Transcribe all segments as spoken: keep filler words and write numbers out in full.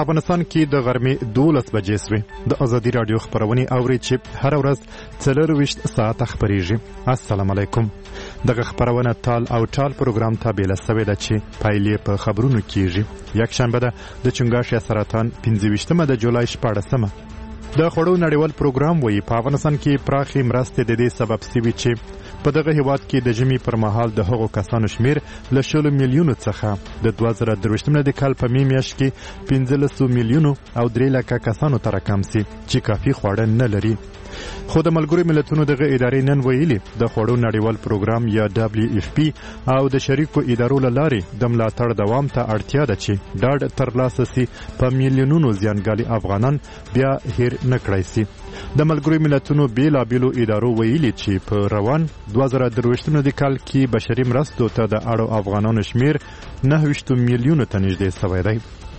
افغانستان کې د غرمې دولس بجې سوې. د ازادي راډیو خبرونه اوري چې هر ورځ څلرویشت ساعته خبرېږي. السلام علیکم. دغه خبرونه تال او ټال پروګرام ته بیل سوي ده چې پایلې په خبرونو کېږي. یک شنبه ده د چنګاښ سرطان پنځه ویشتمه د جولای شپاړسمه. د خوړو نړیوال پروګرام وایي په افغانستان کې پراخې مرستې د دې سبب سوي چې په دغه هیواد کې د ژمي پر مهال د هغو کسانو شمیر له شلو میلیونو څخه د دوه زره درویشتم د کال په مې میاشت کې پنځلسو میلیونو او درې لکه کسانو ته راکم سي چې کافي خواړه نه لري. خو د ملګرو ملتونو دغه ادارې نن ویلي د خوړو نړیوال پروګرام یا دبلیو اف پی او د شریکو ادارو له لارې د ملاتړ دوام ته اړتیا ده چې ډاډ ترلاسه سي په میلیونونو زیانګالي افغانان بیا هیر نه کړای سي. د ملګرو ملتونو بیلابیلو ادارو ویلي چې په روان دوه زره درویشتم د کال کې بشري مرستو ته د اړو افغانانو شمیر نهه ویشت میلیونو ته نږدې سوی دی.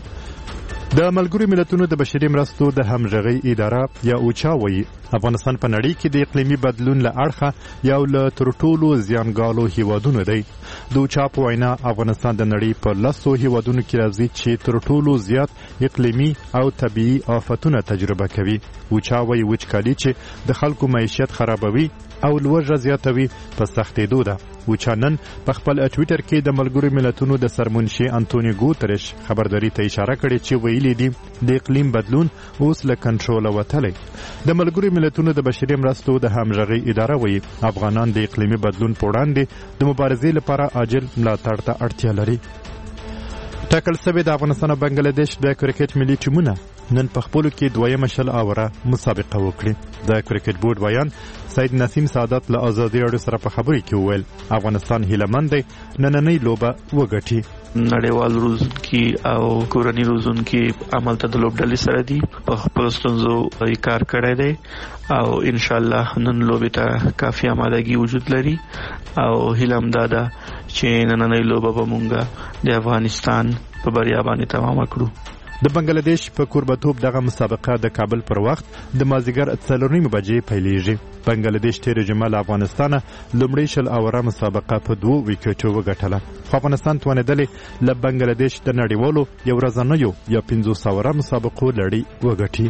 د ملګرو ملتونو د بشري مرستو د همغږۍ اداره یا اوچا وایي افغانستان په نړۍ کې د اقلیمي بدلون له اړخه یو له تر ټولو زیانګالو هیوادونو دی. د اوچا په وینا افغانستان د نړۍ په لسو هیوادونو کې راځي چې تر ټولو زیات اقلیمي او طبیعي آفتونه تجربه کوي. اوچا وایي وچکالي چې د خلکو معیشت خرابوي او لوږه زیاتوي په سختېدو ده. اوچا نن په خپل ټویټر کې د ملګرو ملتونو د سرمنشي انټونیو ګوتریش خبرداري ته اشاره کړې چې ویلي دي د اقلیم بدلون اوس له کنټروله وتلی. د ملګرو ملتونو د بشري مرستو د همغږۍ اداره وایي افغانان د اقلیمي بدلون په وړاندې د مبارزې لپاره عاجل ملاتړ ته اړتیا لري. ټاکل شوی د افغانستان او بنگلاديش د کرکټ ملي ټیمونه نن په خپلو کې دویمه شل اوره مسابقه وکړي. د کرکټ بورډ ویان سید نسیم سعادت له ازادي راډیو سره په خبرې کې وویل افغانستان هیلهمند دی نننۍ لوبه وګټي. نړیوال روزونکي او کورني روزونکي عمل ته د لوبډلې سره دي په خپل ستونزو یې کار کړی دی او ان شاء الله نن لوبې ته کافي آمادګي وجود لري او هیله هم دا ده چې نننۍ لوبه به مونږ د افغانستان په بریا باندې تمام کړو. د بنگلاديش په کوربتوب دغه مسابقه د کابل پر وخت د مازیګر څلور نیمې بجې پیلیږي. بنگلاديش تیر جمعه له افغانستانه لومړی شل اوره مسابقه په دوو ویکټو وګټله. خو افغانستان توانېدلی له بنگلاديش د نړیوالو یو ورځنیو یا پنځوس اوره مسابقو لړۍ وګټي.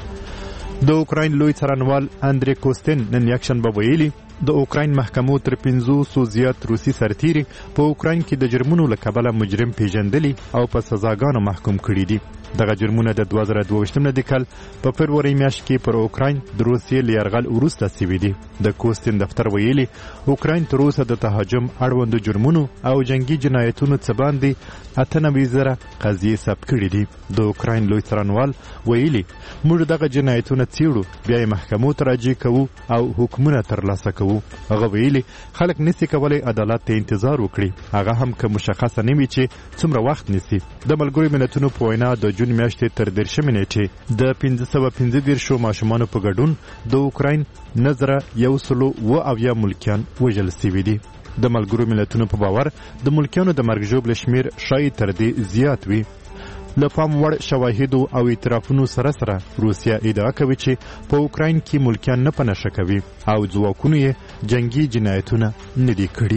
د اوکراین لوی څارنوال اندری کوستین نن یکشنبه ویلي د اوکراین محکمو تر پنځوسو زیات روسي سرتیري په اوکراین کې د جرمونو له کبله مجرم پیژندلي او په سزاګانو محکوم کړي دي. دغه جرمونه د دوه زره دوه د کال په فبروري میاشت کې پر اوکراین د روسیې له یرغل وروسته سوي دي. د کوستین دفتر ویلي اوکراین تر اوسه د تهاجم اړوندو جرمونو او جنگي جنایتونو څخه باندې اته نوي زره قضیې ثبت کړي دي. د اوکراین لوی څارنوال ویلي موږ دغه جنایتونه څیړو بیا یې محکمو ته راجع کوو او حکمونه ترلاسه کوو. هغه ویلي خلک نسي کولای عدالت ته انتظار وکړي هغه هم که مشخصه نه وي چې څومره وخت نیسي. د ملګرو ملتونو په وینا د جون میاشتې تر دېرشمې نیټې د پنځه سوه پنځه دېرشو ماشومانو په ګډون د اوکراین نه زره یو سلو اوه اویا ملکیان وژل سوي دي. د ملګرو ملتونو په باور د ملکیانو د مرګ ژوبله شمیر ښایي تر دې زیات وي. له پام وړ شواهدو او اعترافونو سره سره روسیا ادعا کوي چې په اوکراین کې ملکیان نه په نښه کوي او ځواکونو یې جنگي جنایتونه نه دي کړي.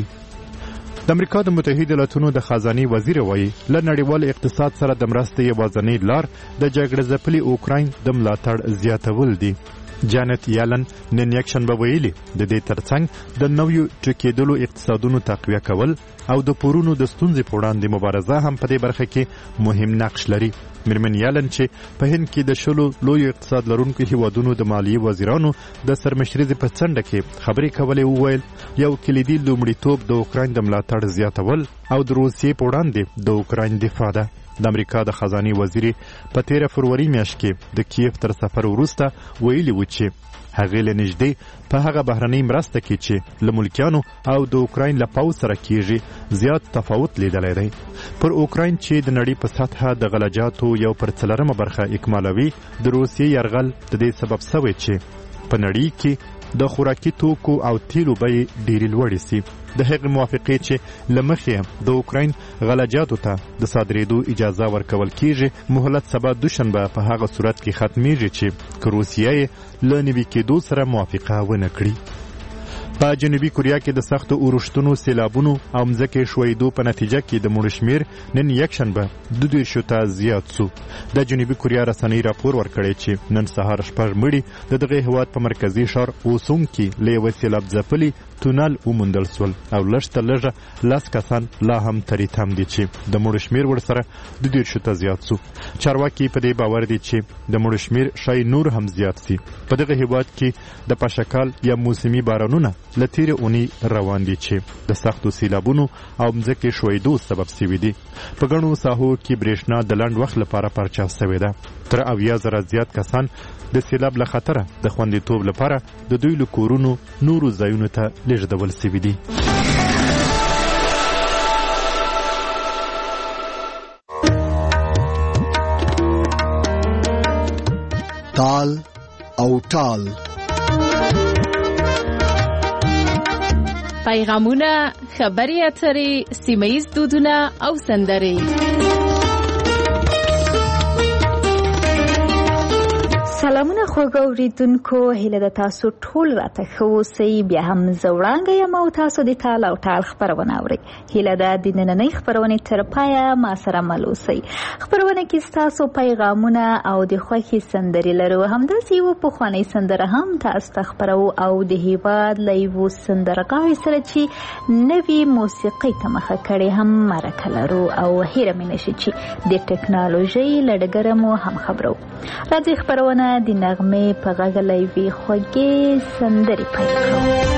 د امریکا د متحده ایالاتونو د خزانې وزیر وایي له نړیوال اقتصاد سره د مرستې یوازینۍ لار د جګړه ځپلي اوکراین د ملاتړ زیاتول دي. جانت یالن نن یکشنبه ویلي د دې ترڅنګ د نویو ټکېدلو اقتصادونو تقویه کول او د پورونو د ستونزې په وړاندې مبارزه هم په دې برخه کې مهم نقش لري. میرمن یالن چې په هند کې د شلو لویو اقتصاد لرونکو هیوادونو د مالیې وزیرانو د سرمشرۍ په څنډه کې خبرې کولې وویل یو کلیدي لومړیتوب د اوکراین د ملاتړ زیاتول او د روسیې په وړاندې د اوکراین دفاع ده. د امریکا د خزانې وزیر په تیره فروری میاشت کې د کیف تر سفر وروسته ویلي و چې هغې له نږدې په هغه بهرنۍ مرسته کې چې له ملکیانو او د اوکراین له پوځ سره کیږي زیات تفاوت لیدلی دی. پر اوکراین چې د نړۍ په سطحه د غلجاتو یو پر څلرمه برخه اکمالوي د روسیې یرغل د دې سبب سوی چې په نړۍ کې د خوراکي توکو او تیلو بیې ډېرې لوړې سي. د هغې موافقې چې له مخې د اوکراین غلجاتو ته د صادرېدو اجازه ورکول کیږي مهلت سبا دوشنبه په هغه صورت کې ختمیږي چې که روسیه یې له نوي کېدو سره موافقه ونه کړي. په جنوبي کوریا کې د سختو اورښتونو، سیلابونو او مځکې ښویېدو په نتیجه کې د مړو شمېر نن یکشنبه دوه دېرشو ته زیات سو. د جنوبي کوریا رسنۍ راپور ورکړی چې نن سهار شپږ مړي د دغه هېواد په مرکزي ښار اوسونګ کې له یوه سیلاب ځپلي تونل وموندل سول او لږ تر لږه لس کسان لا هم ترې تم دي چې د مړو شمېر ورسره دوه دېرشو ته زیات سو. چارواکي په دې باور دي چې د مړو شمېر ښایي نور هم زیات سي. په دغه هېواد کې د پاشکال یا موسمي بارانونه له تېرې اونۍ روان دي چې د سختو سیلابونو او مځکې ښویېدو سبب سوي دي. په ګڼو ساحو کې برېښنا د لنډ وخت لپاره پرچاو سوې ده. تر اویا زره زیات کسان د سیلاب له خطره د خوندیتوب لپاره د دوی له کورونو نورو ځایونو ته لیږدول سوي دي. تال او ټال پیغامونه، خبرې اترې، سیمه ییز دودونه او سندرې. سلامونه خوږو اوریدونکو، هیله ده تاسو ټول راته ښه اوسئ. بیا هم زه وړانګه یم او تاسو د تال او ټال خپرونه اورئ. هیله ده د نننۍ خپرونې تر پایه ما سره مل اوسئ. خپرونه کې ستاسو پیغامونه او د خوښې سندرې لرو. همداسې یوه پخوانۍ سندره هم تاسو ته خپرو او د هېواد له یوه سندرغاړي سره چې نوې موسیقۍ ته مخه کړې هم مرکه لرو او هیره مې نشي چې د ټکنالوژۍ له ډګره مو هم خبرو. راځئ خپرونه د نغمې په غږ له یوې خوږې سندرې پیل کړو.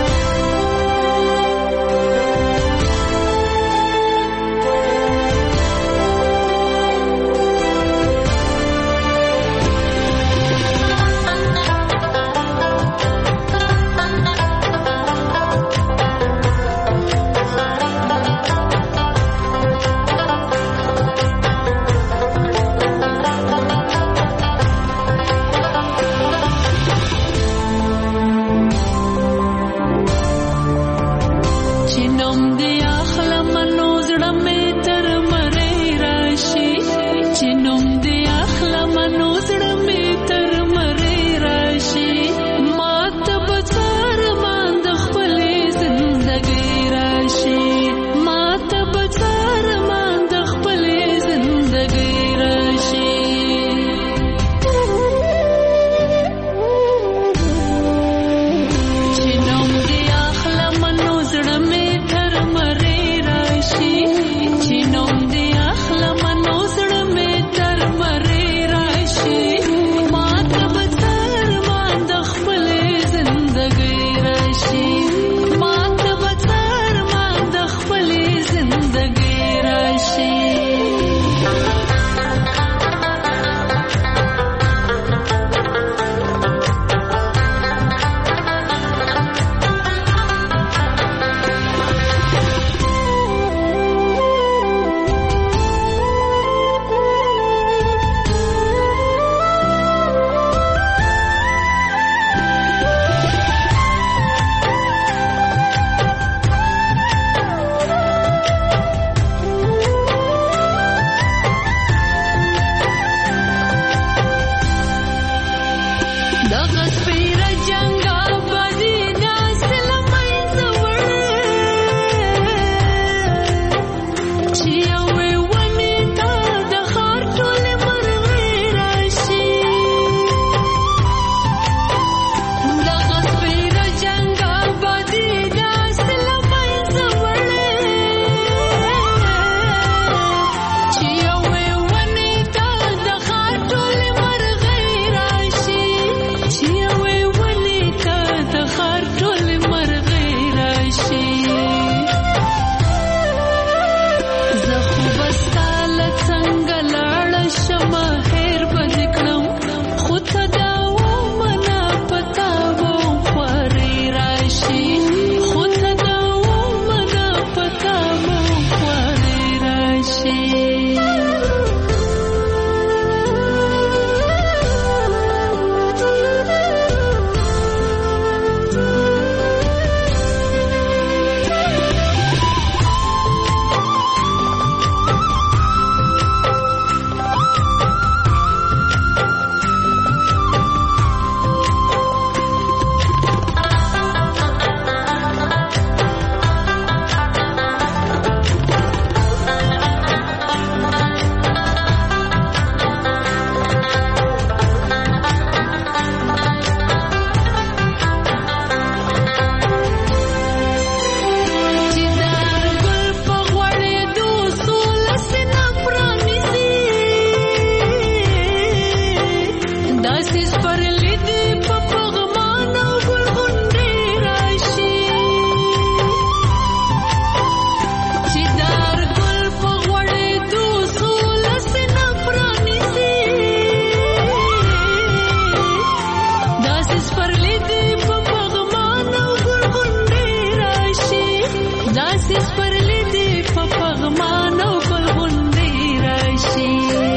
داسې خپرلی دی په پغمان او په غونډۍ راشي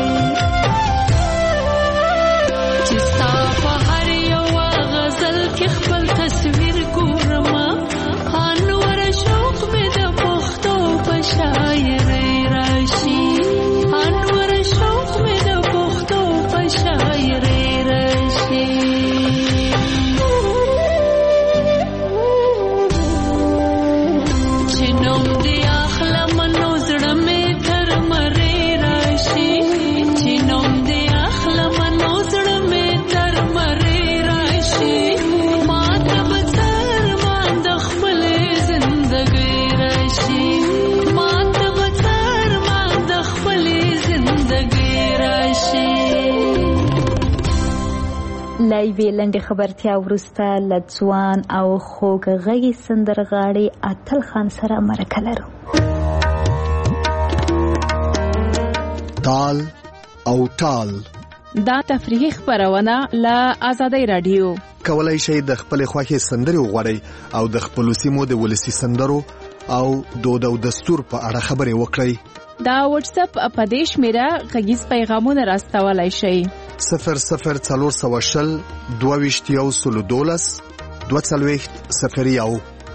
چې ستا په هر یوه غزل کې خپل تصویر ګورمه انوره شوق مې د پښتو په شاعرۍ راشي انوره شوق مې د پښتو په شاعرۍ راشي چې نوم دې اخلم نو زړه مې تر مرۍ راشي چې نوم دې اخلم نو زړه مې تر مرۍ راشي ما ته به څرمان د خپلې زندګۍ راشي ما ته به څرمان د خپلې زندګۍ راشي. لا یوې لنډې خبرتیا وروسته له ځوان او خوږغږي سندرغاړي اتل خان سره مرکه لرو. تال او ټال دا تفریحي خبرونه له آزادۍ رادیو. کولای شئ د خپل خوښې سندرې وغواړئ او د خپل سیمو د ولسی سندرو او دود او دستور په اړه خبرې وکړئ. دا واتس اپ په دې شمیره غږیز پیغامونه راستولای شئ. صفر صفر څلور سوه شل دوه ویشت یو سلو دولس دوه څلوېښت صفر یو.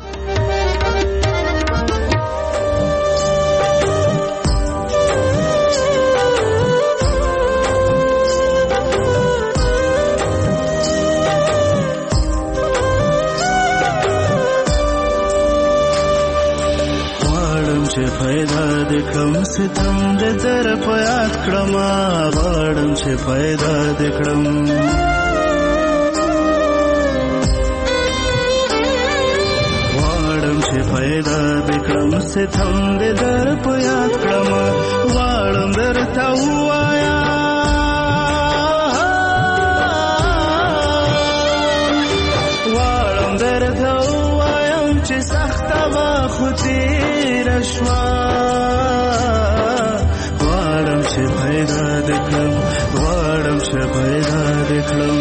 چې پیدا د کم ستم د در په یاد کړم غواړم چې پیدا د کړم غواړم چې پیدا د کړم ستم د در په یاد کړم غواړم درته ووایا غواړم درته ووایم چې سخته به خو تېره شوه غواړم چې پیدا دې کړم غواړم چې پیدا دې کړم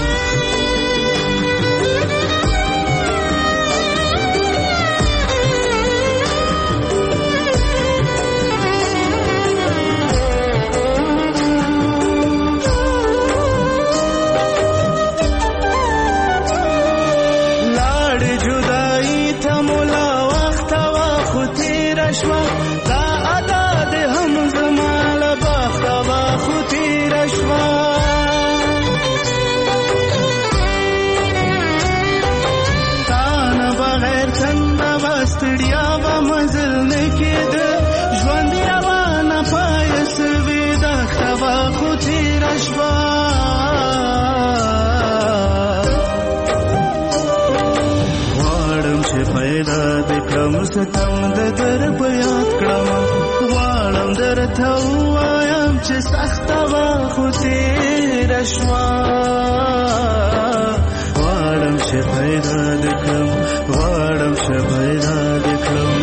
ستم د در په یاد کړم غواړم درته ووایم چې سخته به خو تېره شوه غواړم چې پیدا دې کړم غواړم چې پیدا دې کړم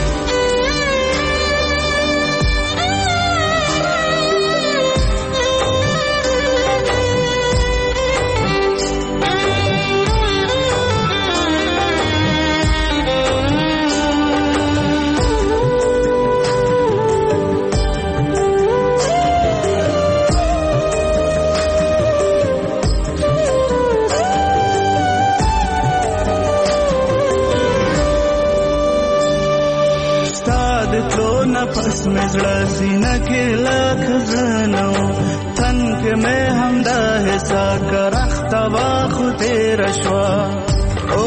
پس میں زړه سینه کې لکه زنو تن کې مې همدا حسا کرخته وا خو تېره شوه او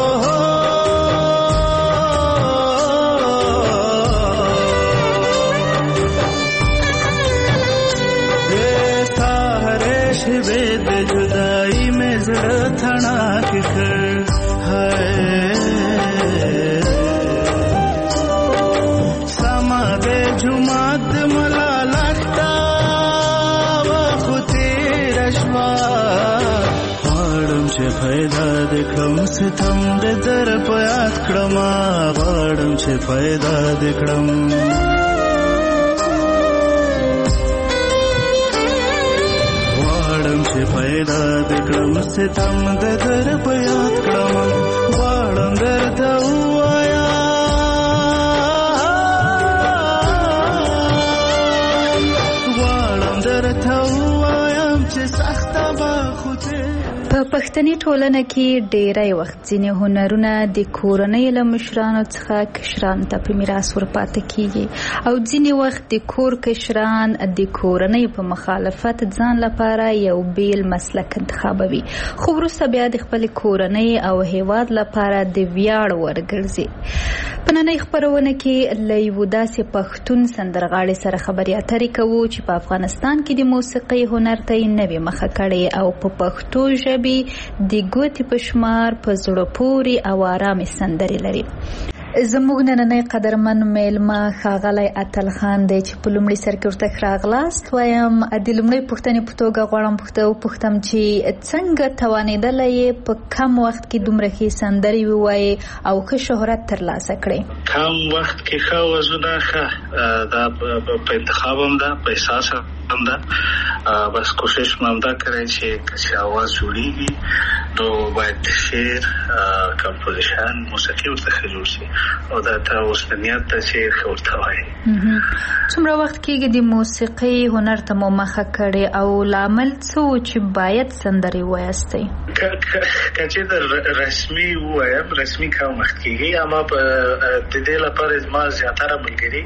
ستا هرې شېبې د جدایي مې زړه تڼاکې کړ جمعات ملا لختا وخو تېره شوه غواړم چې پیدا دې کړم ستم د در په یاد کړم غواړم چې پیدا دې کړم غواړم چې پیدا دې کړم ستم د در په یاد کړم غواړم درته ووایم په پښتني ټولنه کې ډېری وخت ځینې هنرونه د کورنۍ له مشرانو څخه کشرانو ته په میراث ورپاتې کیږي او ځینې وخت د کور کشران د کورنۍ په مخالفت ځان لپاره یو بیل مسلک انتخابوي، خو وروسته بیا د خپل کورنۍ او هیواد لپاره د ویاړ ورګرځي. په نننۍ خپرونه کې له یو داسې پښتون سندرغاړي سره خبرې اترې کوو چې په افغانستان کې د موسیقۍ هنر ته یې نوې مخه کړې او په پښتو ژبې د ګوتې په شمار په زړه پورې او آرامې سندرې لري. زموږ نننۍ قدرمن میلمه ښاغلی اتل خان دی چې په لومړي سر کې ورته ښه راغلاست وایم. د لومړۍ پوښتنې په توګه غواړم وپوښتم چې څنګه توانېدلی یې په کم وخت کې دومره ښې سندرې ووایې او ښه شهرت ترلاسه کړې؟ کم وخت کې ښه آوازونه ښه دا په انتخاب هم ده، په احساس هم ده. بس کوشش مې همدا کړی چې چې آواز جوړېږي نو باید شعر، کمپوزیشن، موسیقي ورته ښه جوړ شي او دا ته اوس د نیت ده چې ښه ورته وایي. څومره وخت کېږي د موسیقۍ هنر ته مو مخه کړې او لامل څه و چې باید سندرې ووایاستئ؟ که چې رسمي ووایم رسمي کم وخت کېږي، اما د دې لپاره زما زیاتره ملګري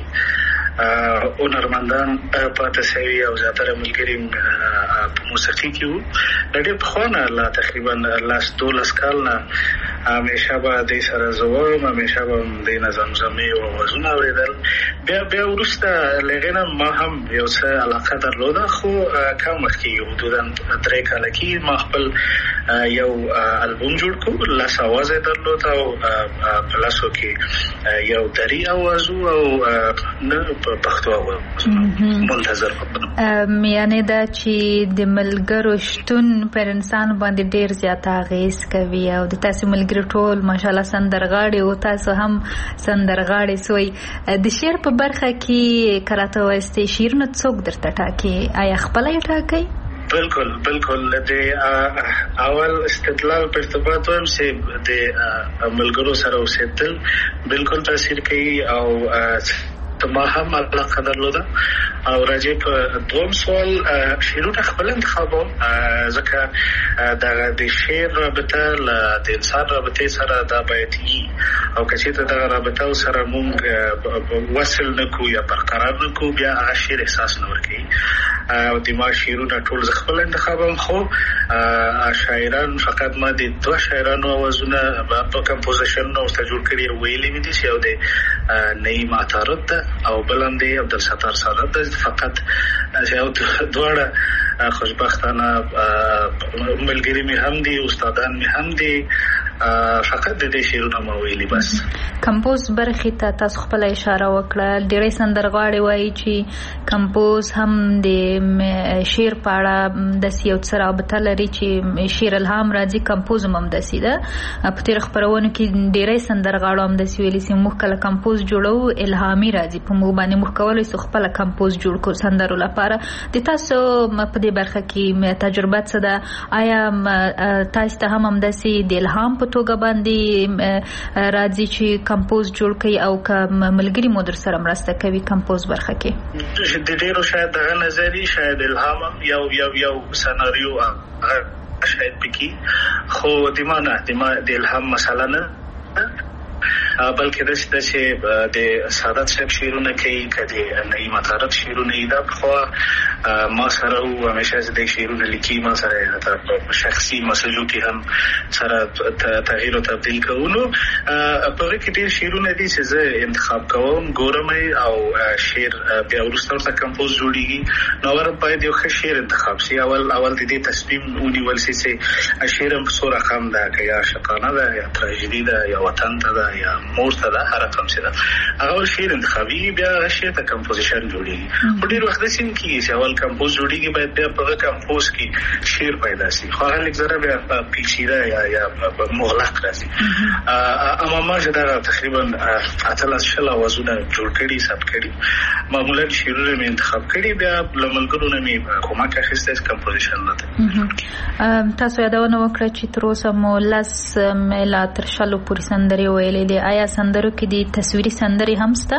هنرمندان پاتې شوي او زیاتره ملګري په موسیقي کې وو. د ډېر پخوا نه لا تقریبا لاس دولس کال نه همیشه به دې سره زه وایم، همیشه به هم دې نه زمزمې او آوازونه اورېدل. بیا بیا وروسته له هغې نه ما هم یو څه علاقه درلوده، خو کم وخت کېږي، حدودا درې کاله کې ما خپل یو البوم جوړ کړو، لس آواز یې درلود او په لسو کې یو دري آواز و او نه په پښتو آواز منتظر وم. یعنې دا چې د ملګرو شتون پر انسان باندې ډېر زیات اغېز کوي او د تاسې ملګري ټول ماشاءالله سندرغاړي او تاسو هم سندرغاړي سوی. د شعر په برخه کې که راته وایستې شعرونه څوک درته ټاکي؟ آیا خپله یې ټاکئ؟ بالکل بالکل. د اول استدلال په ارتباط وایم چې د ملګرو سره اوسېدل بالکل تاثیر کوي او ما هم علاقه درلوده. او راځي په دوم سوال شعرونه خپل انتخابوم، ځکه دغه د شعر رابطه له د انسان رابطې سره دا باید وي او که چېرته دغه رابطه سره موږ وصل نه کړو یا برقرار نه کړو بیا هغه شعر احساس نه ورکوي. او د ما شعرونه ټول زه خپل انتخابوم، خو شاعران فقط ما د دوه شاعرانو آوازونه په کمپوزیشنونه ورته جوړ کړي او ویلي مې دي چې یو د نعیم عطارد ده او بل هم د عبدالستار سادات ده. فقط یو دواړه خوشبختانه ملګري مې هم دي، استادان مې هم دي، فقط د دې شعرونه ما ویلي. بس کمپوز برخې ته تاسو خپله اشاره وکړه. ډېری سندرغاړي وایي چې کمپوز هم د شعر په اړه داسې یو څه رابطه لري چې شعر الهام راځي، کمپوز هم همداسې ده. په تېرو خپرونو کې ډېری سندرغاړو همداسې ویلي چې موږ کله کمپوز جوړوو الهامي راځي په موږ باندې، موږ کولی شو خپله کمپوز جوړ کړو سندرو لپاره. د تاسو په دې برخه کې تجربه څه ده؟ آیا تاسو ته هم همداسې د الهام په توګه باندې راځي چې کمپوز جوړ کړي او که ملګري مو در سره مرسته کوي کمپوز برخه کې؟ د ډېرو شاید دغه نظري شاید الهام یو یو یو سناریو شاید پکې، خو د ما نه د ما د الهام مسله نه بلکې داسې ده چې د سادات صاحب شعرونه کوي، که د نعیم عطارد شعرونه یې دا پخوا ما سره و، همیشه چې د شعرونه لیکي ما سره په شخصي مسجو کې هم سره تغییر او تبدیل کوو. نو په هغې کې ډېر شعرونه دي چې زه انتخاب کوم، ګورم او شعر بیا وروسته ورته کمپوز جوړېږي. نو اول باید یو ښه شعر انتخاب شي، اول اول د دې تصمیم ونیول شي چې شعر هم په څو رقم ده، که یا عاشقانه ده یا تراژیدي ده یا وطن ته ده یا مور ته ده، هر رقم چې ده هغه شعر انتخابي بیا هغه شعر ته کمپوزیشن جوړېږي. خو ډېر وخت داسې هم کېږي چې اول کمپوز جوړېږي باید بیا په هغه کمپوز کې شعر پیدا شي، خو هغه لږ ذره بیا پیچیده یا یا مغلق راځي. اما ما چې دغه تقریبا اتلس شل آوازونه جوړ کړي ثبت کړي، معمولا شعرونه مې انتخاب کړي، بیا له ملګرو نه مې کومک اخیستی کمپوزیشن نه ده. تاسو یادونه وکړه چې تر اوسه مو لس میله تر شلو پورې سندرې ویلې کړی دی. آیا سندرو کې د تصویري سندرې هم شته؟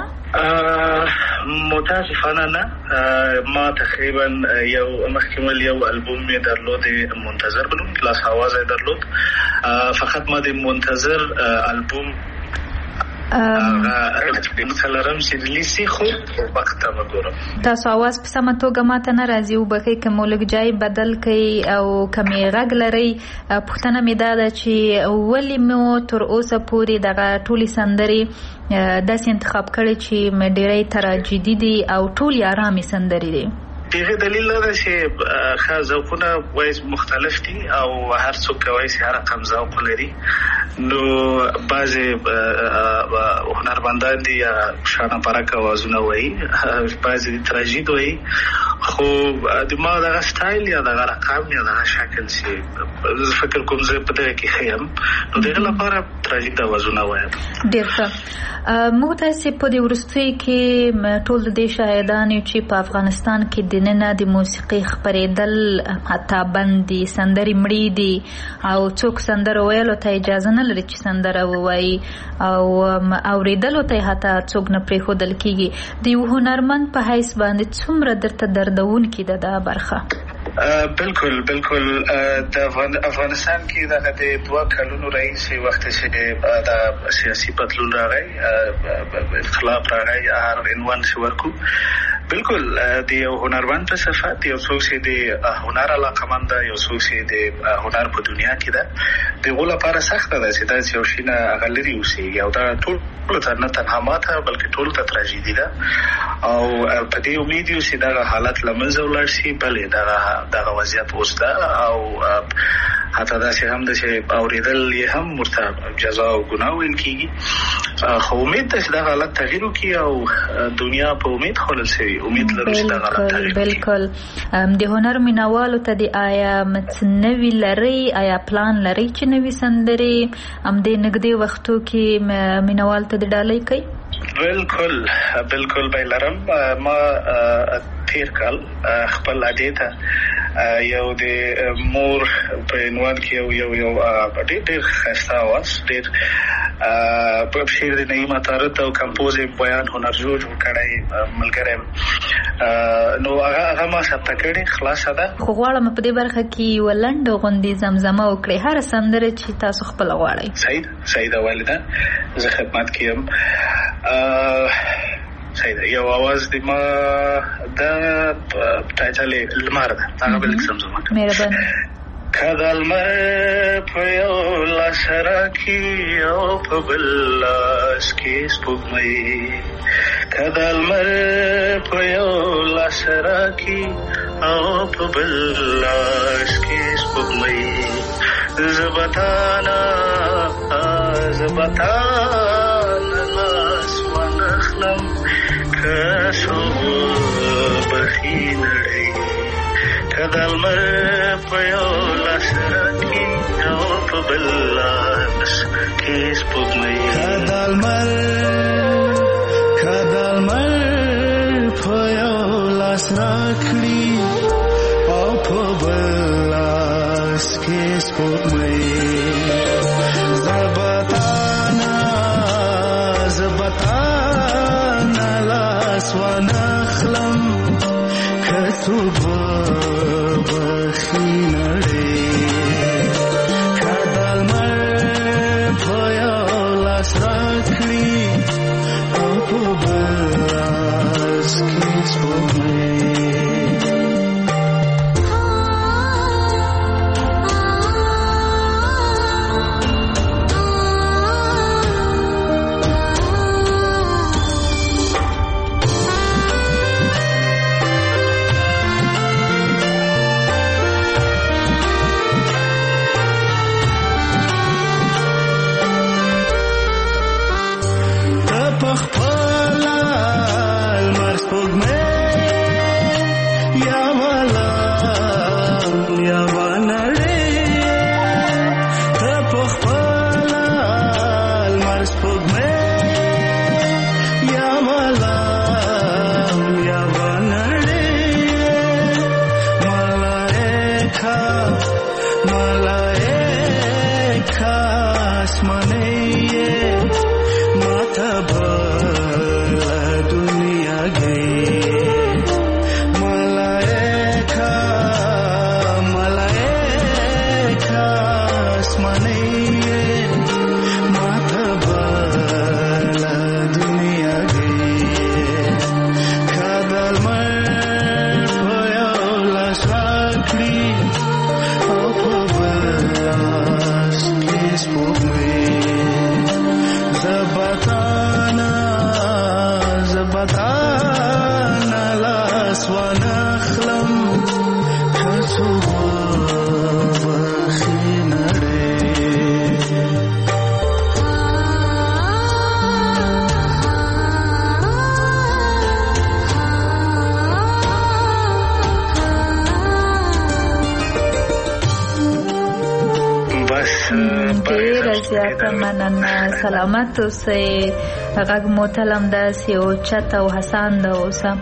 متاسفانه نه. ما تقریبا یو مخکمل یو البوم می درلود منتظر بنوم لاس آواز درلود. فقط ما د منتظر البوم مثلا چې ریلیسي خو وخت ما ګورم. تاسو आवाज په سمه توګه ماته نه راځي او بکې کوم لږ جای بدل کړي او کمی غږ لري. پښتنه مې دا ده چې ولې مو تر اوسه پورې دغه ټولي سندري داسې انتخاب کړي چې ډېرې تراجیدي دي او ټول آرامي سندري دي؟ دغه دلیل دا چې خاص ذوقونه وایي مختلف دي او هر څوک کوي چې هر رقم ذوق لري. نو بعضی هنرمندان دي یا شانه پرکه وازونه وایي، بعضی تراژید وایي، خو د ما دغه سټایل یا دغه رقم یا دغه شکل چې فکر کوم زه په دغه کې خیم نو دغه لپاره تراژید وازونه وایم. ډېر ښه. موږ تاسو په دې وروستیو کې ټول د شاهدان چې په افغانستان کې د نن د موسیقي خبرېدل حتی بندي سندري مړې دي او څوک سندره ویلو ته اجازه نه لري چې سندره ووایي او اوریدلو ته حتی څوک نه پرېښودل کېږي. د یو هنرمند په حیث باندې څومره درته دردونکې ده دا برخه؟ بالکل بالکل. د افغانستان کې د دوه کلونو راهیسې وخت چې د سیاسي بدلون راغی، انقلاب راغی، هر عنوان چې ورکو بالکل د یو هنرمند په صفت یو څوک چې د هنر علاقمند ده، یو څوک چې د هنر په دنیا کې ده، دغه لپاره سخته ده چې دا یو شی نه غلري اوسېږي او دا ټول ته نه تنها ماته بلکې ټول ته تراژیدي ده او په دې امید یو چې دا حالت لمنځه ولاړ شي. بلې دغه دغه وضعیت اوس ده او حتی دا چې هم د چې اوریدل یې هم ورته جزا او ګناه ویل کېږي. خو امید ده چې دا حالت تغییر وکړي او دنیا په امید خوړل شوي. امید لرو چې دا حالت تغییر وکړي. بالکل. د هنر مینوالو ته د آیا نوي لري، آیا پلان لري چې نوي سندرې هم د نږدې وختو کې مینوال ته د ډالۍ کوي؟ بالکل بالکل به لرم. ما تیر کال خپل اډې ته یو د مور په عنوان کې یو یو یو ډېر ډېر ښایسته اواز، ډېر په شعر د نعیم عطارد او کمپوز بیان هنر جوړ کړی ملګری نو هغه هغه ما ثبت کړی خلاصه ده. خو غواړم په دې برخه کې ولند غوندي زمزمه وکړي هر سندره چې تاسو خپل غواړئ. صحیح صحیح ده والده، زه خدمت کوم. صحیح ده. یو आवाज د ما د ټایټل لمر ده، هغه بل زمزمه کوم. مهرباني. کله لمر په یو لاس راکي او په بل لاس کې سپوږمۍ، کله لمر په یو لاس راکي او په بل لاس کې سپوږمۍ، زبتانا زبتانا لاس ونخلم کسو بخی نړۍ، کله لمر په یو لاس راکي او په بل لاس کې سپوږمۍ، کله لمر کله لمر په یو لاس راکړي او په بل لاس کې سپوږمۍ، زبتانا زبتانا لاس ونخلم کتو بخی نړۍ، کله لمر په یو لاس راکړي او په بل لاس کې سپوږمۍ. Malaika, asmane ye زیاته مننه. سلامت اوسئ. غږ مو تل همداسې اوچت او هڅانده اوسه.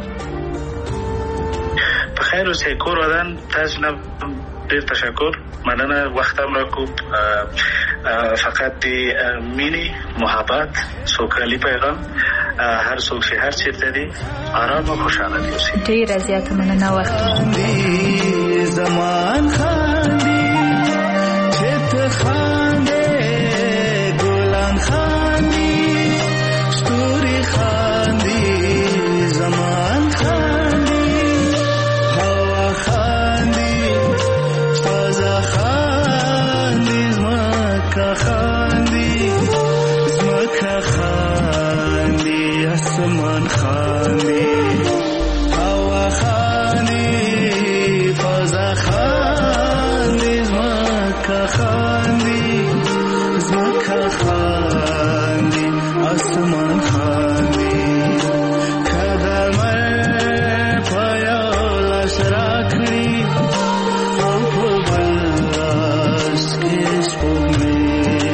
په خیر اوسئ. کور ودان تاسو نه ډېر تشکر. مننه وختم را کوب. فقط دی مینی محبت سوکالی پیغام هر څوک چې هر چیرته دی آرام او خوشاله دی اوسئ. ډېره زیاته مننه. وخت زمان خاندي چت خاندي ګلان خاندي ستوري خاندي زمان خاندي هوا خاندي فضا خاندي زمکه خاندي زمکه خاندي اسمان خاندي هوا خاندي فضا خاندي زمکه خاندي زمکه خاندي اسمان خاندي کدمر پایو لاس راکړي او په بلاس کې سپوږمۍ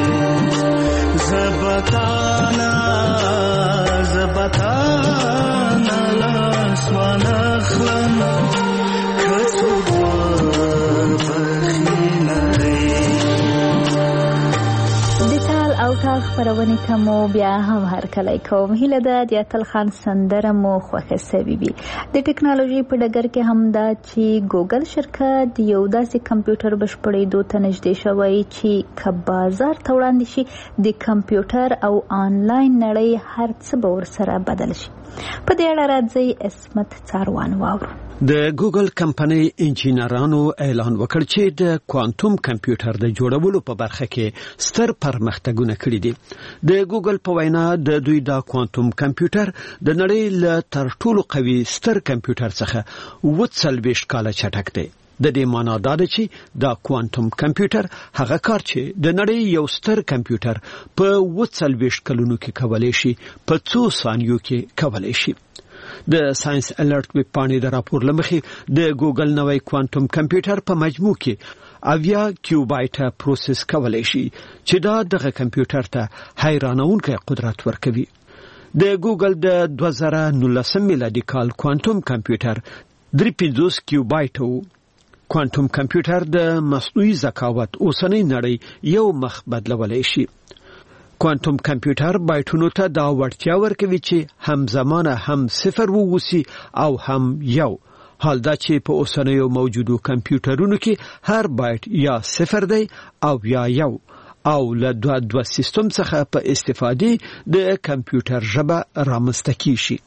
زبتانا زبتانا لاس ونخلم او تال خبرونه ته مو بیا هم هرکلی کوم. هیله ده د اتل خان سندره مو خوښه سوي وي. د ټکنالوژي په ډګر کې هم دا چې ګوګل شرکت یو داسې کمپیوټر بشپړېدو ته نږدې شوی چې که بازار ته وړاندې شي د کمپیوټر او آنلاین نړۍ هر څه به ورسره بدل شي. په دې اړه راځئ عصمت څاروان واورو. د ګوګل کمپنۍ انجینرانو اعلان وکړ چې د کوانټوم کمپیوټر د جوړولو په برخه کې ستر پرمختګونه کړي دي. د ګوګل په وینا د دوی د کوانټوم کمپیوټر د نړۍ له تر ټولو قوي ستر کمپیوټر څخه اووه څلوېښت کاله چټک دی. د دې معنا دا ده چې د کوانټوم کمپیوټر هغه کار چې د نړۍ یو ستر کمپیوټر په اووه څلوېښت کلونو کې کولی شي په څو ثانیو کې کولی شي. د ساينس الرټ ویب پاڼې د راپور لمخې د ګوګل نوې کوانټوم کمپیوټر په مجموع کې اویا کیوبایټه پروسس کولای شي چې دا دغه کمپیوټر ته حیرانونکی قدرت ورکوي. د ګوګل د دوه زره نولسم میلادي کال کوانټوم کمپیوټر درې پنځوس کیوبایټه کوانټوم کمپیوټر د مصنوعي ذکاوت اوسنۍ نړۍ یو مخ بدلولای شي. کوانټوم کمپیوټر بایټونو ته دا وړتیا ورکوي چې همزمانه هم صفر ووسی او هم یو. حال دا چې په اوسنیو موجودو کمپیوټرونو کې هر بایټ یا صفر دی او یا یو او له دوه دوه سیستم څخه په استفادې د کمپیوټر ژبه رامنځته کیږي.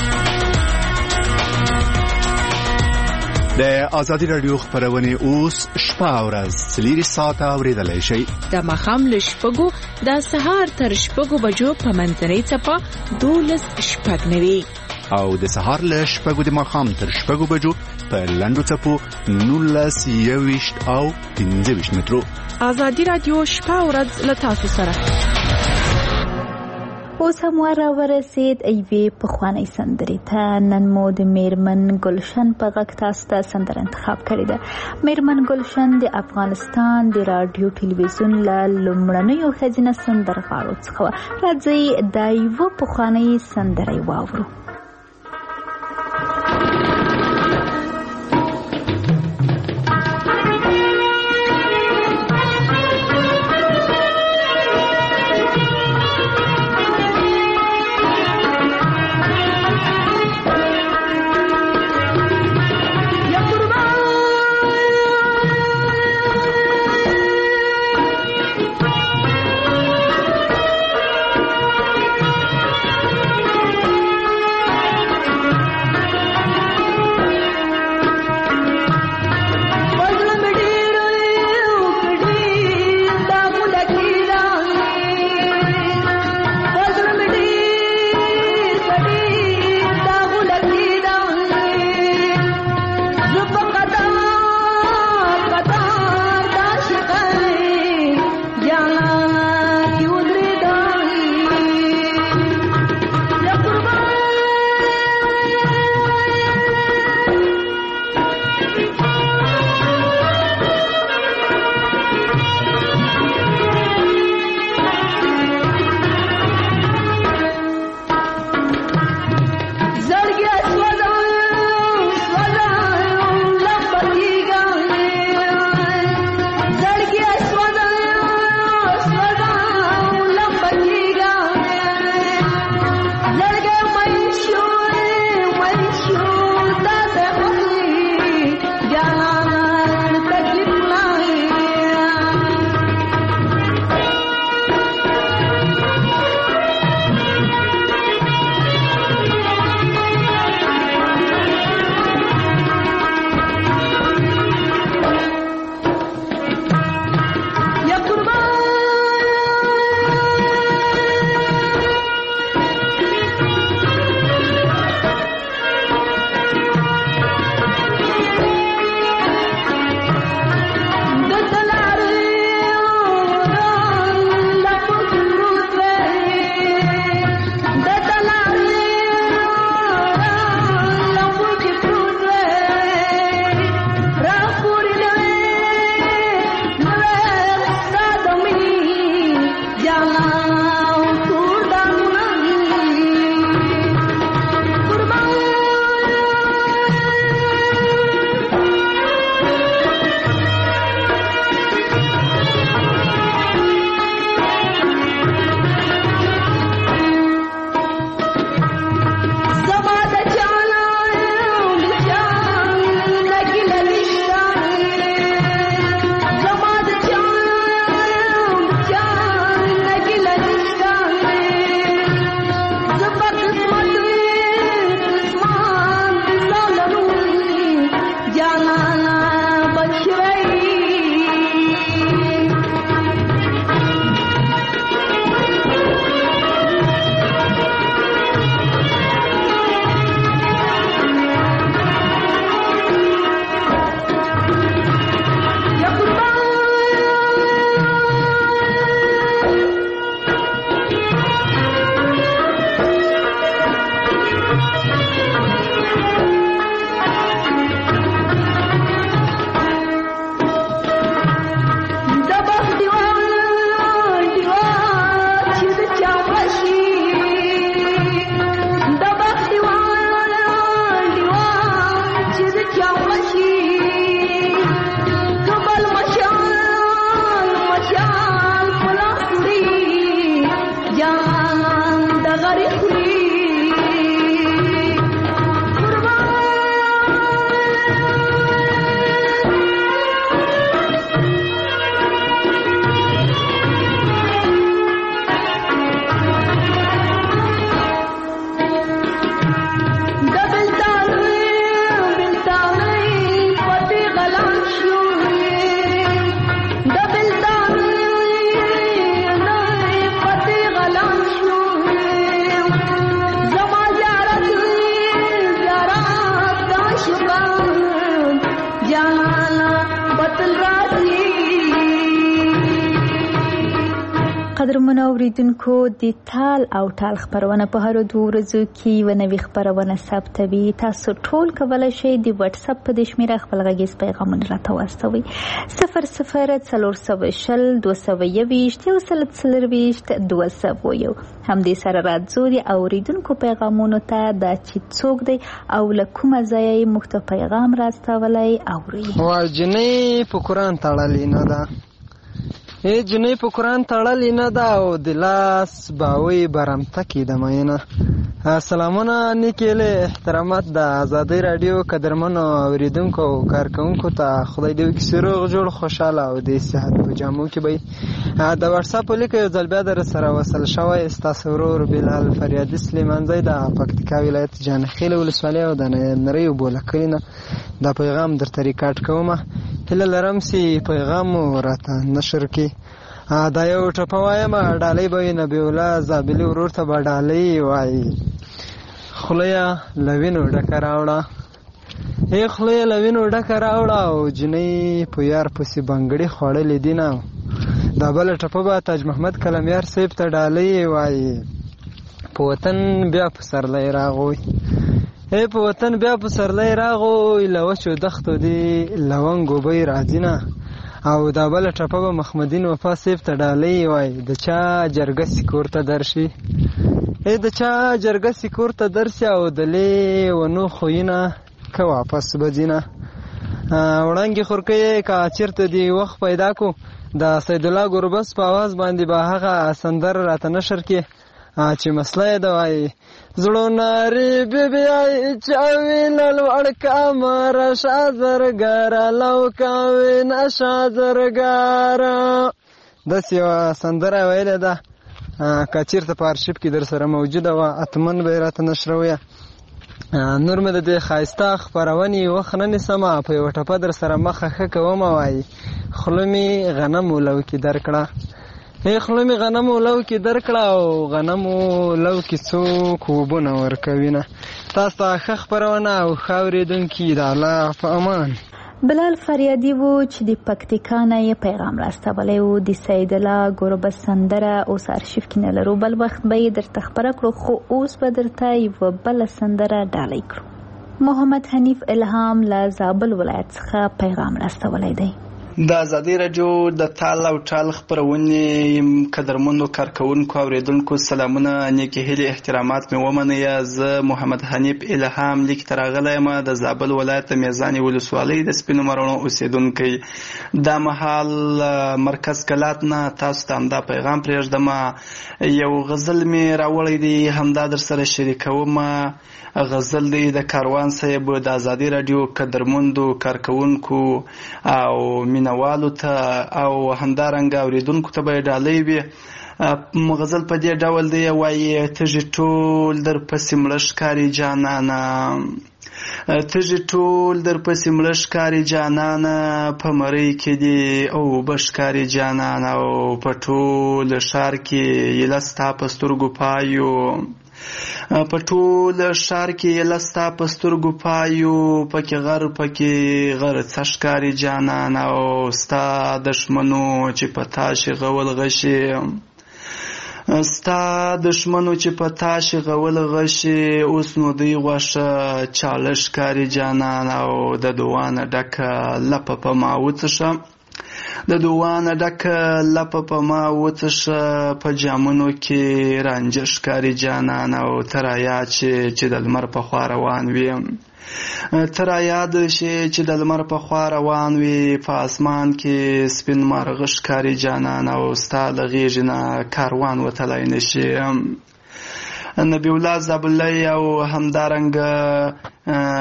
د آزادي رادیو خبرونه اوس شپه او ورځ څلور ساعته اوریدلای شئ. د ماښام له شپږو د سهار تر شپږو بجو په منځنۍ څپه دولس شپږ نوي او د سهار له شپږو د ماښام تر شپږو بجو په لنډو څپو نولس یوویشت او پنځه ویشت مترو. آزادي رادیو شپه او ورځ له تاسو سره. اوس هم ورسید ایوې پخوانۍ سندرې ته. نن مو د میرمن ګلشن په غږ تاسو ته سندره انتخاب کړې ده. میرمن گلشن د افغانستان د رادیو ټلویزیون له لومړنیو ښځینه سندرغاړو څخه. راځئ دا یوه پخوانۍ سندره واورو. قدرمنو اوریدونکو د تال او ټال خبرونه په هر دوه ورځو کې یوه نوې خبرونه ثبتوي. تاسو ټول کولی شئ د واتس اپ په دې شمېره خپل غږیز پیغامونه راته واستوئ. صفر صفر څلور سوه شل دوه سوه یوویشت یو سل څلرویشت دوه سوه یو. همدې سره راځو د اوریدونکو پیغامونو ته دا چې څوک دی او له کومه ځایه یې موږ ته پیغام راستولی اورئ. وای جنۍ په قرآن تړلې نه ده، ای جنۍ په قرآن تړلې نه ده او د لاس باوی برمته کې ده مینه. سلامونه نیکې احترامات د ازادۍ راډیو قدرمنو اوریدونکو او کارکوونکو ته خدای دې وکړي روغ جوړ خوشحاله او د صحت په جامو کې به د واتساپ لیک یو ځل بیا در سره وصل شوی. ستاسو ورور بلال فریادي سلیمانزی د پکتیکا ولایت جانخیل ولسوالۍ او د نریو بوله کلي نه دا پیغام درته ریکارډ کومه. هیله لرم چې پیغام مو راته نشر کړي. دا یو ټپه وایم ډالۍ به وي نبي الله زابلي ورور ته به ډالۍ وایي. خوله یې له وینو ډکه راوړه، ای خوله یې له وینو ډکه راوړه او جنۍ په یار پسې بنګړي خوړلې دي نه. دا بله ټپه به تاج محمد کلمیار صاحب ته ډالۍ وایي. په وطن بیا پسرلی راغوی، ای په وطن بیا پسرلی راغوی، له وچو دښتو دې لونګ اوبی راځي نه. او دا بله ټپه به محمدین وفا صاحب ته ډالۍ وایي. د چا جرګه سي کور ته درشي، ای د چا جرګه سي کور ته درسي او د لیونو خویونه که واپس به ځي نه. وړانګې خورکۍ که چېرته دې وخت پیدا کو د سیدالله ګربز په اواز باندې به هغه سندر راته نشر کړي چې مسله یې ده وایي. زړو نارې بیبیای چاوي لوړ کمره شا زرګره لو کوي نشا زرګره. داسې یوه سندره ویلې ده، که چېرته په ارشیف کې در سره موجوده وه اتمن به یې راته نشرویه. نور مې د دې ښایسته خپرونې وخت نه نیسمه، په یوه ټپه در سره مخه ښه کومه وایي. خوله مې غنمو لو کې درکړه، ای خوله مې غنمو لو کې درکړه او غنمو لو کې څوک اوبونه ورکوي نه. تاسو ته ښه خپرونه او ښه اورېدونکي د الله په امان. بلال فریادي و چې د پکتیکا نه یې پیغام راستولی و. د سیدالله ګربز سندره اوس ارشیف کې نه لرو، بل وخت به یې درته خپره کړو، خو اوس به درته یوه بله سندره ډالۍ کړو. محمد حنیف الهام له زابل ولایت څخه پیغام راستولی دی. د ازادۍ راډیو د تال او ټال خپرونې قدرمنو کارکوونکو اوریدونکو سلامونه نیکې هیلې احترامات مې ومنئ. زه محمد حنیف الهام لیک ته راغلی یم د زابل ولایت د میزانې ولسوالۍ د سپینو مروڼو اوسېدونکی. دا مهال مرکز کلات نه تاسو ته همدا پیغام پرېږدم. یو غزل مې راوړی دی، همدا در سره شریکوم. غزل دی د کاروان صاحب د ازادۍ راډیو قدرمندو کارکوونکو او مینوالو ته او همدارنګه اوریدونکو ته به یې ډالۍ وي. غزل په دې ډول دی، وایي تږي ټول در پسې مړه ښکاري جانانه، تږي ټول در پسې مړه ښکاري جانانه، په مرۍ کې دي او به ښکاري جانانه، او په ټول ښار کې یله ستا په سترګو پایو، په ټول ښار کې یله ستا په سترګو پایو، پکې غر پکې غر څه ښکاري جانانه، او ستا دښمنو چې په تا شي غول غشي، ستا دښمنو چې په تا شي غول غشي، اوس نو دوی غوښه چاړه ښکاري جانانه، او د دوانه ډکه لپه په ما وڅښه، د دوانه ډکه لپه په ما وڅښه، په جامونو کې رانجه ښکاري جانانه، او ته رایاد شې چې د لمر په خوا روان وي، ته رایاد شې چې د لمر په خوا روان وي، په اسمان کې سپین مارغه ښکاري جانانه، او ستا له غېږې نه کاروان وتلی نه شي. نبی الله زابلي او همدارنګه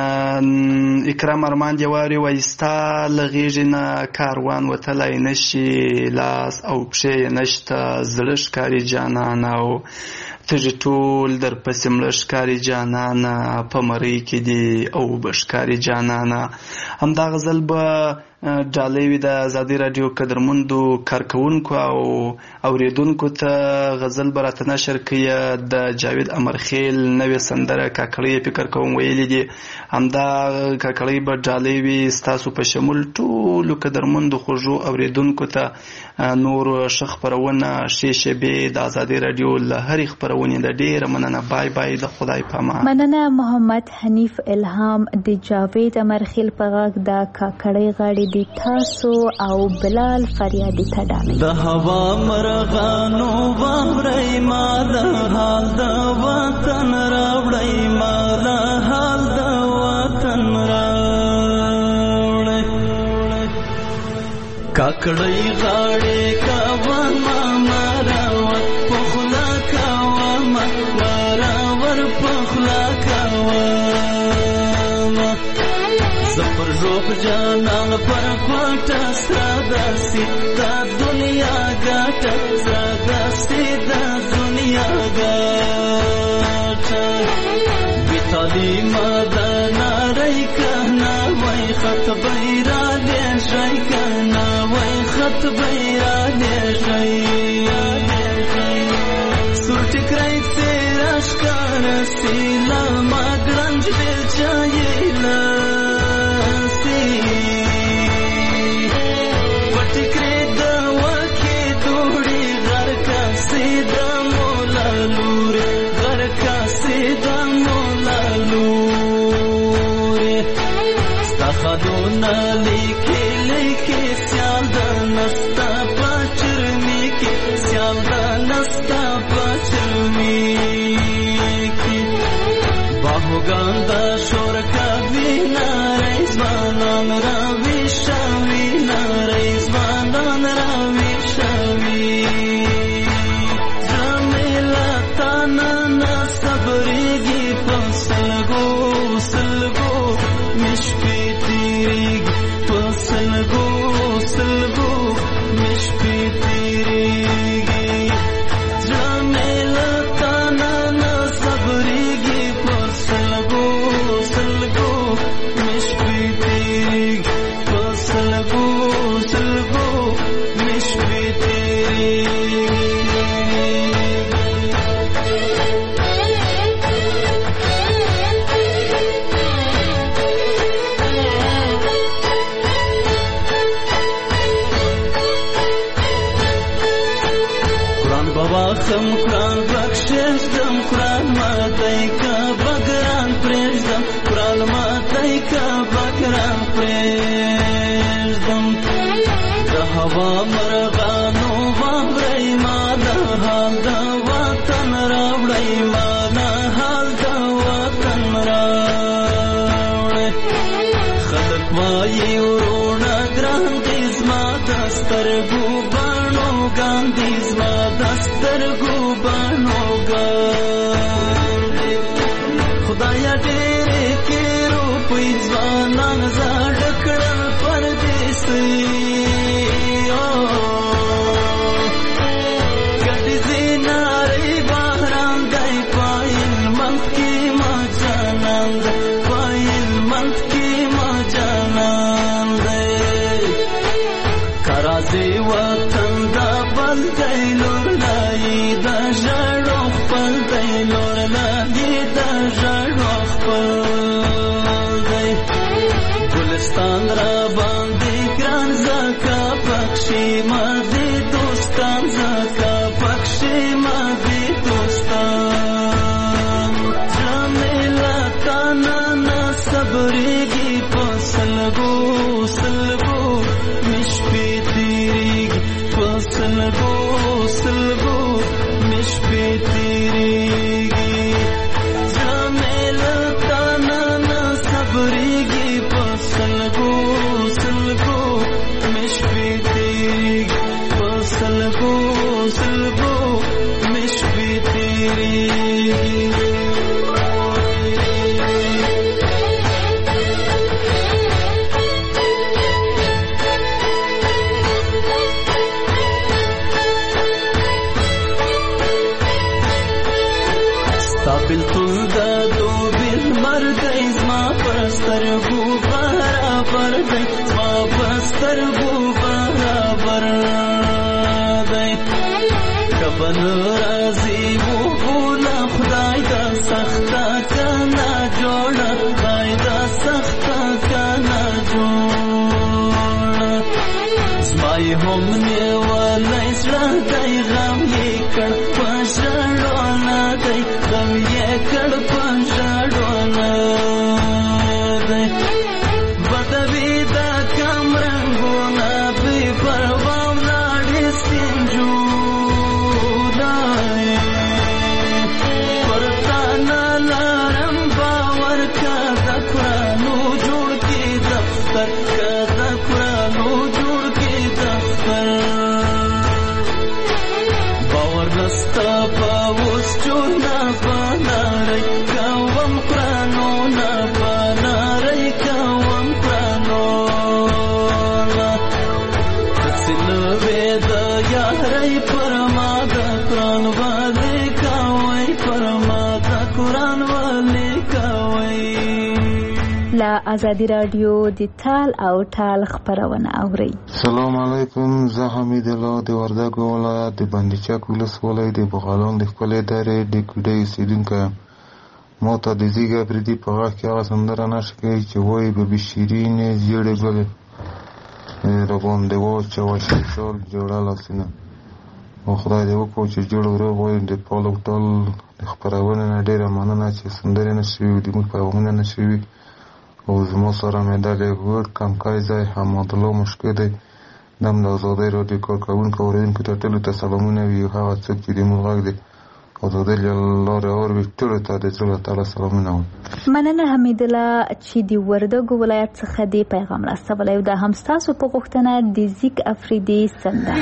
اکرام ارمان دیواري وایي ستا له غېږې نه کاروان وتلی نه شي، لاس او پښې یې نشته، زړه ښکاري جانانه، او تږي ټول در پسې مړه ښکاري جانانه، په مرۍ کې دي او به ښکاري جانانه. همدا غزل به ډالۍ وي د ازادي راډیو قدرمندو کارکونکو او اوریدونکو ته غزل به راته نشر کړي د جاوید امرخیل نوې سندره کاکړۍ فکر کوم ویلي دي همدا کاکړۍ به ډالۍ وي ستاسو په شمول ټولو قدرمندو خوږو اوریدونکو ته نور ښه خپرونه ښې شېبې د ازادي راډیو له هرې خپرونې د ډېره مننه بای بای د خدای په امان. مننه محمد حنیف الهام د جاوید امرخیل په غږ د کاکړۍ غاړې د تاسو او بلال فریادي ته ډالۍ. د هوا مرغانو واورئ ما د حال د وطن راوړئ ما د حال د وطن راوړئ کاکړۍ غاړې کاوه ما مراور پخلا کاوه ما مراور پخلا کاوه زپر روپ جانان پر کوټه ساداسي دا دنیا ګټه ساداسي دا دنیا ګټه بیتالي مدنا رای کنا وای خط بیرا دې شای کنا وای خط بیرا دې شای سورټ کرای سراش کار سیلا ما ګرنج دل چایلا خدونا لیکي لیکي سیال د نستا پچرمی کې سیال د نستا پچرمی کې باهوګان د شور کوي نارای ځوانان راوي شوي نارای ځوانان راوي شوي زمیلا تانا نه صبرېږي په سلګو سلګو مشکې سلگو سلگو مشپی تیریگی جامیلا تانا نا صبریگی پر سلگو سلگو مشپی تیریگی پر سلگو سلگو مشپی تیریگی خم قرآن بخششدم قرآن ماتای کا بگران پریشدم قرآن ماتای کا بگران پریشدم د هوا مرغانو واورئ ما د حال د وطن راوړئ ما د حال د وطن راوړئ خلک وایي ورونه ګران دي زما د سترګو بڼو ګان دي زما د سترګو بڼو ګان دي خدایا ډېرې کې روپۍ ځوانان زاړه کړل پردیسۍ ګډې زینارې باران دی پایل منځ کې ما جانان دی پایل منځ کې ما جانان دی کرازي وطن دا بل دی لور لای دا ژړو خپل دی لور لای دا ژړو خپل دی ګلستان را باندې ګران زکا پکشي ما دي دوستان زکا پکشي ما دي دوستان جمیلا تانا نا صبرېږي په سلګو سلګو مشپې تیریږي په سلګو سلګو مشپې تیریږي جمیلا تانا بن راځي وګونه خدای دا سخته کنه جوړه خدای دا سخته کنه جوړه سمای هم نیولای زړه دی غم یې کړ په ژړونه دی غم یې کړ په ژړونه دی بدوي دا کم رنګونه بې پروا ولاړې سپینجونه پر تا نه لرم باور که د قرانو جوړ کې دفتر که د قرانو جوړ کې دفتر باور نستا په اوس چونه بنارئ کوم قرانو نه بنارئ کوم قرانو نه داسې نه وې د یارۍ پر ما د قران والې کوئ پر ما د قران والې کوئ. لا ازادي رادیو د تال او ټال خبرونه اوري. سلام علیکم، زه حمید الله د وردګو ولایت د بندیچک ولسوالۍ د بغالان د خپلې درې د کوډۍ اوسېدونکی یم. ما ته د زیږه پردي په غږ کې هغه سندره نشه کوي چې وایي ببي شیرینې زیړې ګلې راباندې واچوه شال جوړه لاسونه. او خدای دې وکړو چې جوړ وروغ وایي د پال او ټال د خپرونې نه ډېره مننه چې سندرې نه شوي وي، زموږ پیغامونه نه شوي وي. او زما سره مې دا لږ کمکی ځای حمادالله مشکو دی. دم د ازادۍ راډیو کارکوونکو اورېدونکو ته ټولو ته سلامونه وي. او هغه څوک چې د موږ غږ د ازادۍ له لارې اوري ټولو ته د زړه له تله سلامونه وایم. مننه حمیدالله چې د وردګو ولایت څخه دې پیغام راستولی او دا هم ستاسو په غوښتنه د زیک افریدي سندره.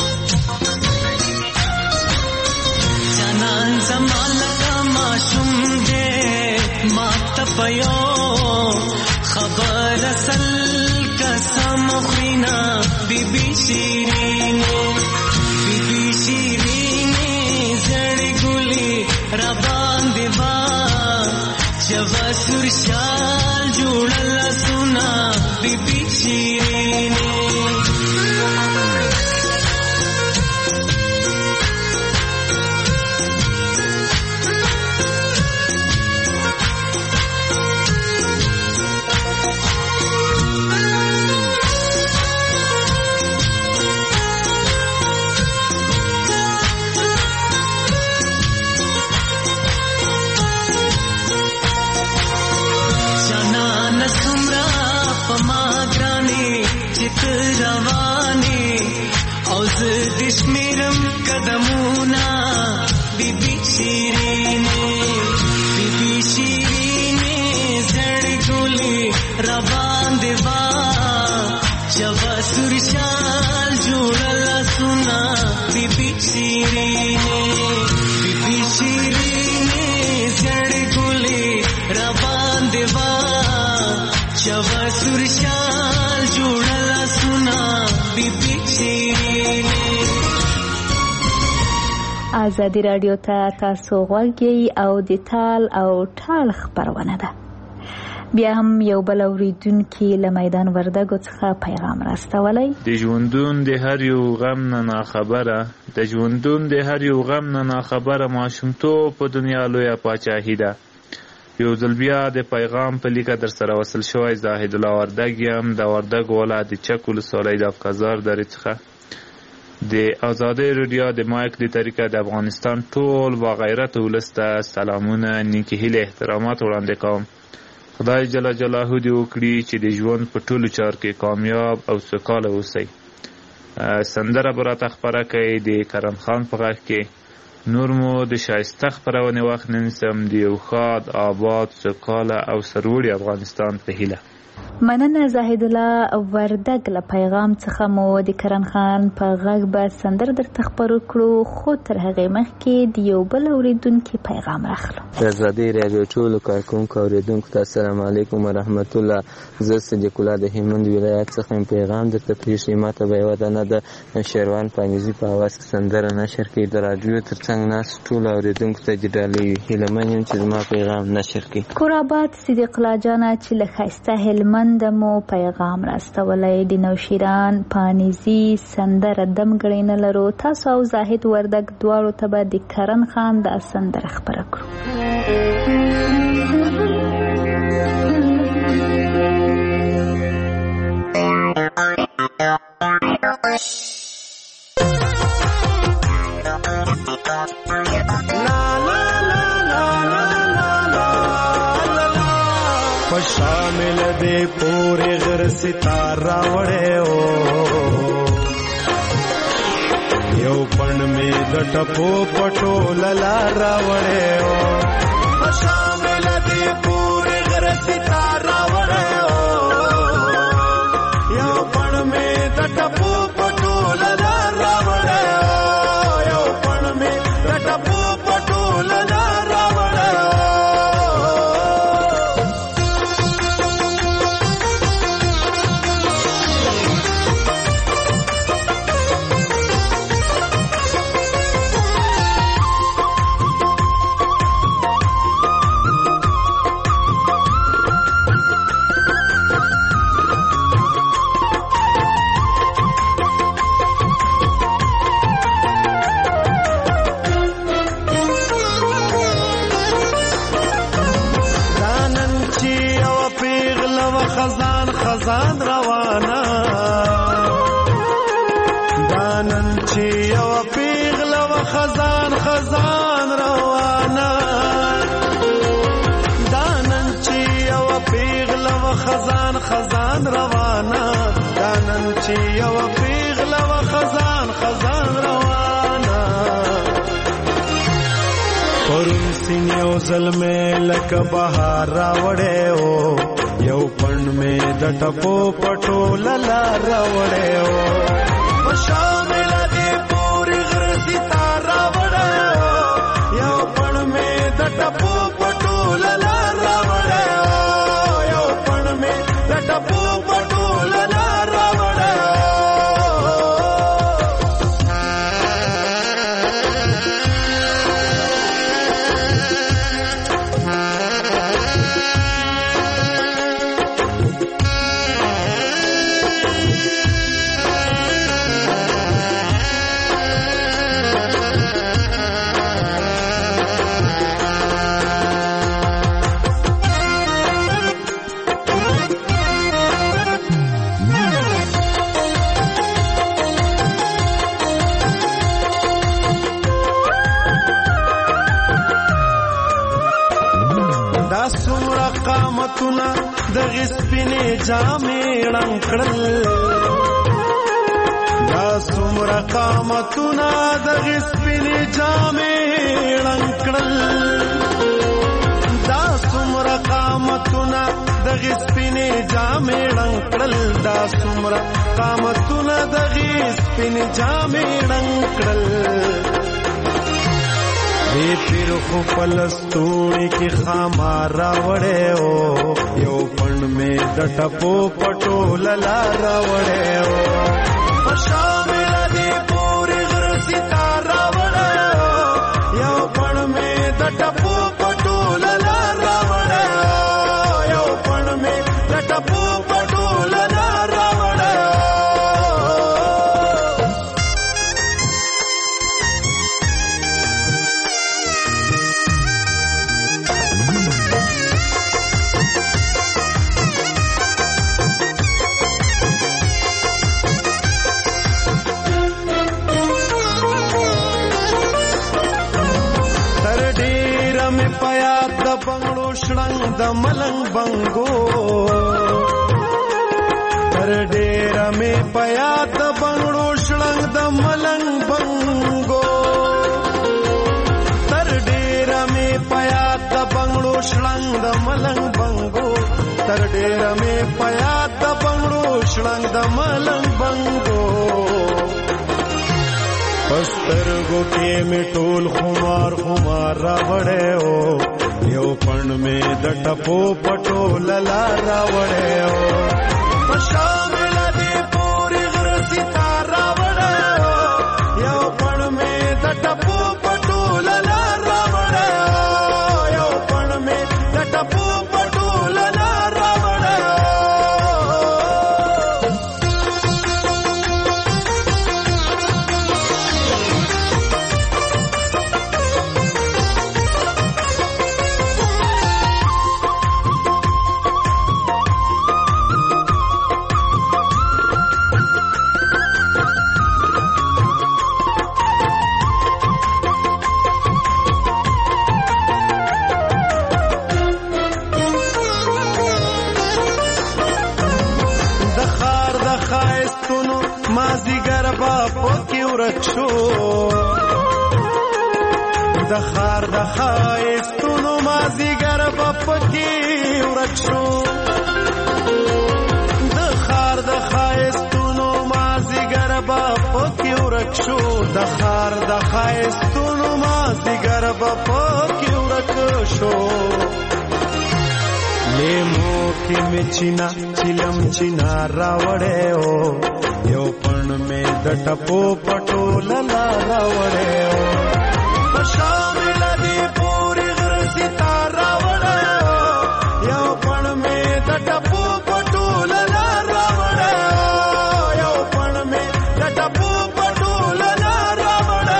Janan zamal ka maashum پيو خبر اصل قسم خرینا بی بی شیرینه بی بی شیرینه زړ ګلي را باندې وا چوا سور شال جوړل سنا بی بی شیرینه رواني او زه د شمیرم قدمونه بی بی شیرینه بی بی شیرینه زړ ګلي را باندې وا چوا سور شال جوړل سنا بی بی شیرینه بی بی شیرینه زړ ګلي را باندې وا چوا سور شال جوړل ازادي رادیو ته تاسو غوږی او د تال او ټال خبرونه ده. بیا هم یو بل اوریدونکي له میدان وردګو څخه پیغام راستولی. د ژوندون د هر یو غم نه ناخبره د ژوندون د هر یو غم نه ناخبره ماشومتوب په دنیا لویه پاچاهي ده. یو ځل بیا د پیغام په لیکه در سره وصل شوی زاهد الله وردګ یم د وردګ ولایت د چک ولسوالۍ د افقزار درې څخه. د ازادۍ رادیو د مایک د طریقه د افغانستان ټول با غیرت ولس ته سلامونه نیکې هیلې احترامات وړاندې کوم. خدای جل جلاله دې وکړي چې د ژوند په ټولو چارو کې کامیاب او سوکاله اوسئ. سندره به راته خپره کوي د کرم خان په غږ کې. نور مو د شایسته خپرونې وخت نه نیسم د یو ښاد آباد سوکاله او سرلوړي افغانستان په هیله. مننه زاهد الله وردګ له پیغام څخه مو د کرن خان په غږ به سندره درته خپرو کړو، خو تر هغې مخکې د یو بل اورېدونکي پیغام راخلو. د ازادۍ راډیو ټولو کارکوونکو اورېدونکو ته السلام علیکم ورحمت الله. زه صدیق الله د هلمند ولایت څخه پیغام درته پرېښی. ماته به یوه دانه د شیروان پانیزي په اواز کې سندره نشر کړي. د راډیو تر څنګ ناست ټولو اورېدونکو ته د ډالۍ هیلهمن یم چې زما پیغام نشر کړي. کورآباد صدیق الله جانه چې له ښایسته هلمند مو پیغام راستولی. د نوشیران پانیزي سندره دم ګړی نه لرو. تاسو او زاهد وردګ دواړو ته به د کرن خان دا سندره خپره کړو. شامل دے پورے غر ستارہ وڑے ہو یو پن میں دٹپو پٹو للارا وڑے ہو شامل دے پورے غر ستارہ وڑے ہو یو پن میں دٹپو پٹو للارا وڑے ہو یو پن میں دٹپو پٹو للارا وڑے ہو خزان خزان روانا دانن چی یو پیغل و خزان خزان روانا دانن چی یو پیغل و خزان خزان روانا دانن چی یو پیغل و خزان خزان روانا پرون سین یو ظلمه لک بهار راوړې او یو پن میں دټپو پټو للا راوړې او شامل دې پوری غر ستاره راوړې او یو پن میں دټپو پټو للا راوړې او قامتونه د غسپینې جامې ړنګ کړل دا څومره قامتونه د غسپینې جامې ړنګ کړل دا څومره قامتونه د غسپینې جامې ړنګ کړل دا څومره قامتونه د غسپینې جامې ړنګ کړل دې پیر خو پلستوړي کې خامار راوړې او یو پڼ مې د ټپو پټو للا راوړې او په شامل دې پورې غر ستار راوړې یو پڼ مې د ټپو پټو للا راوړې یو پڼ مې د ټپو پټو للا راوړې شړنګ د ملنګ بنګو تر ډېره مې په یاد د بنګړو شړنګ د ملنګ بنګو تر ډېره مې په یاد د بنګړو شړنګ د ملنګ بنګو تر ډېره مې په یاد د بنګړو شړنګ د ملنګ بنګو پسترګو کې مې ټول خمار خمار راوړې او یو پڼ مې د ټپو پټو للا راوړې او په شامل دې پورې غر ستار راوړې یو پڼ مې د ټپو پټو للا راوړې یو پڼ مې د ټپو پټو للا راوړې د خار د ښایستونو مازیګر به پکې ورک شو د خار د ښایستونو مازیګر به پکې ورک شو د خار د ښایستونو مازیګر به پکې ورک شو لیمو کې مې چینا چلم چینا راوړې او یو پڼ مې د ټپو پټو للا راوړې او په شامل دې پورې غر ستار راوړې یو پڼ مې د ټپو پټو للا راوړې یو پڼ مې د ټپو پټو للا راوړې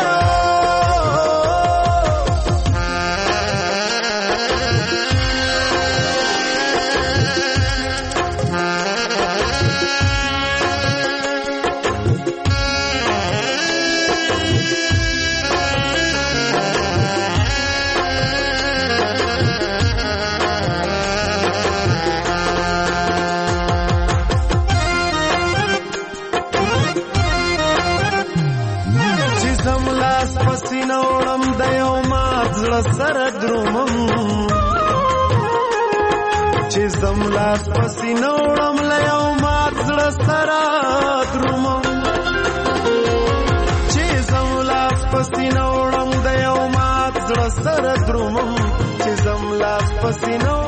سره درومم چې زم لاس پسینه وړم له یو مات زړه سره درومم چې زم لاس پسینه وړم د یو مات زړه سره درومم چې زم لاس پسینه